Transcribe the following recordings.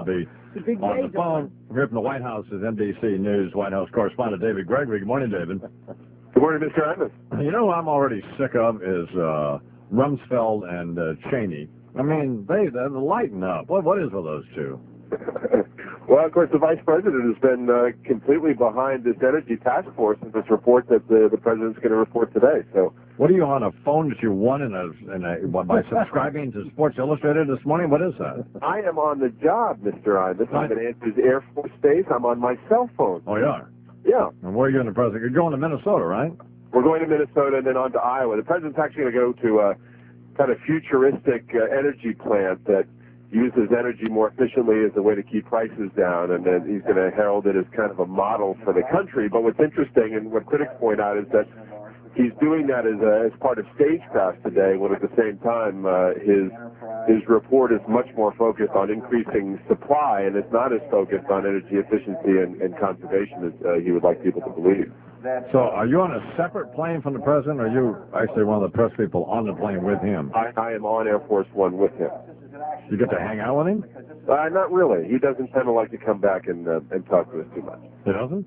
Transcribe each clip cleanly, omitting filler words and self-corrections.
be on the phone. Here from the White House is NBC News White House correspondent David Gregory. Good morning, David. Good morning, Mr. Imus. You know who I'm already sick of is Rumsfeld and Cheney. I mean, they lighten up. What is with those two? Well, of course, the vice president has been completely behind this energy task force and this report that the president's going to report today. So, what are you on a phone that you won by subscribing to Sports Illustrated this morning? What is that? I am on the job, Mr. Imus. I'm at Andrews Air Force Base. I'm on my cell phone. Oh, you are? Yeah. And where are you in the president? You're going to Minnesota, right? We're going to Minnesota and then on to Iowa. The president's actually going to go to a kind of futuristic energy plant that uses energy more efficiently as a way to keep prices down, and then he's going to herald it as kind of a model for the country. But what's interesting, and what critics point out, is that he's doing that as part of stagecraft today, when at the same time his report is much more focused on increasing supply, and it's not as focused on energy efficiency and conservation as he would like people to believe. So are you on a separate plane from the president, or are you actually one of the press people on the plane with him? I am on Air Force One with him. You get to hang out with him? Not really. He doesn't tend to like to come back and talk to us too much. He doesn't?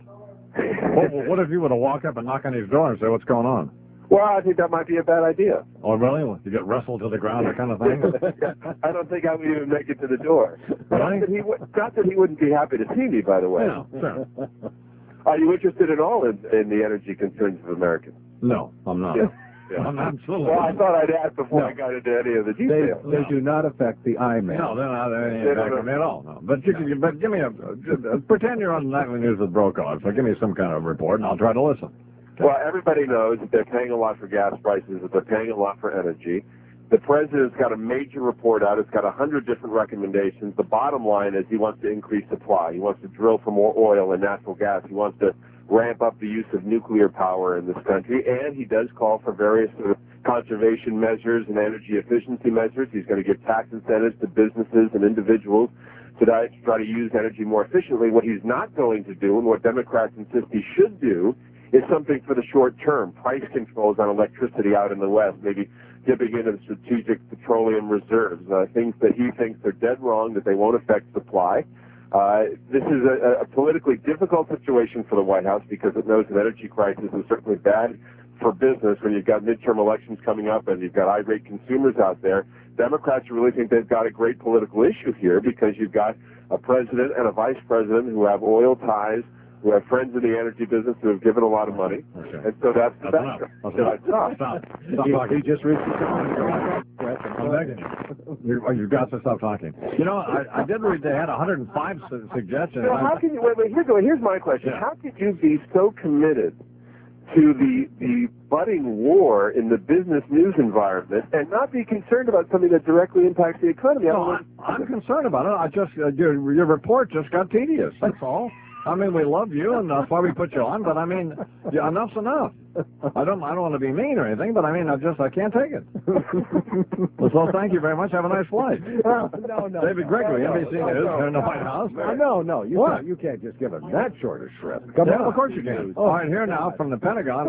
What if you were to walk up and knock on his door and say, what's going on? Well, I think that might be a bad idea. Oh, really? You get wrestled to the ground, that kind of thing? I don't think I would even make it to the door. Really? Not that he wouldn't be happy to see me, by the way. Yeah, sure. Are you interested at all in the energy concerns of Americans? No, I'm not. Yeah. I'm absolutely Well, I thought I'd ask before I got into any of the details. They do not affect the IMAX. No, they're not any impact on me at all. No. But give me pretend you're on Nightly News with Brokaw, so give me some kind of report, and I'll try to listen. Okay. Well, everybody knows that they're paying a lot for gas prices, that they're paying a lot for energy. The president's got a major report out. It's got 100 different recommendations. The bottom line is he wants to increase supply. He wants to drill for more oil and natural gas. He wants to ramp up the use of nuclear power in this country, and he does call for various sort of conservation measures and energy efficiency measures. He's going to give tax incentives to businesses and individuals to try to use energy more efficiently. What he's not going to do, and what Democrats insist he should do, is something for the short term, price controls on electricity out in the West, maybe dipping into the strategic petroleum reserves, things that he thinks are dead wrong, that they won't affect supply. This is a politically difficult situation for the White House because it knows an energy crisis is certainly bad for business when you've got midterm elections coming up and you've got irate consumers out there. Democrats really think they've got a great political issue here because you've got a president and a vice president who have oil ties, who have friends in the energy business who have given a lot of money. Okay. And so that's the background. Stop talking. He just reached I'm begging you. You've got to stop talking. You know, I did read they had 105 suggestions. So how can you, wait, here's my question. Yeah. How could you be so committed to the budding war in the business news environment and not be concerned about something that directly impacts the economy? No, I'm concerned about it. I just your report just got tedious. That's all. I mean, we love you, and that's why we put you on. But I mean, enough's enough. I don't want to be mean or anything, but I mean, I can't take it. So thank you very much. Have a nice flight. No. David Gregory, NBC News, here in the White House. No, you can't just give him that short a shrift. Come on, of course you can. All right, here now from the Pentagon.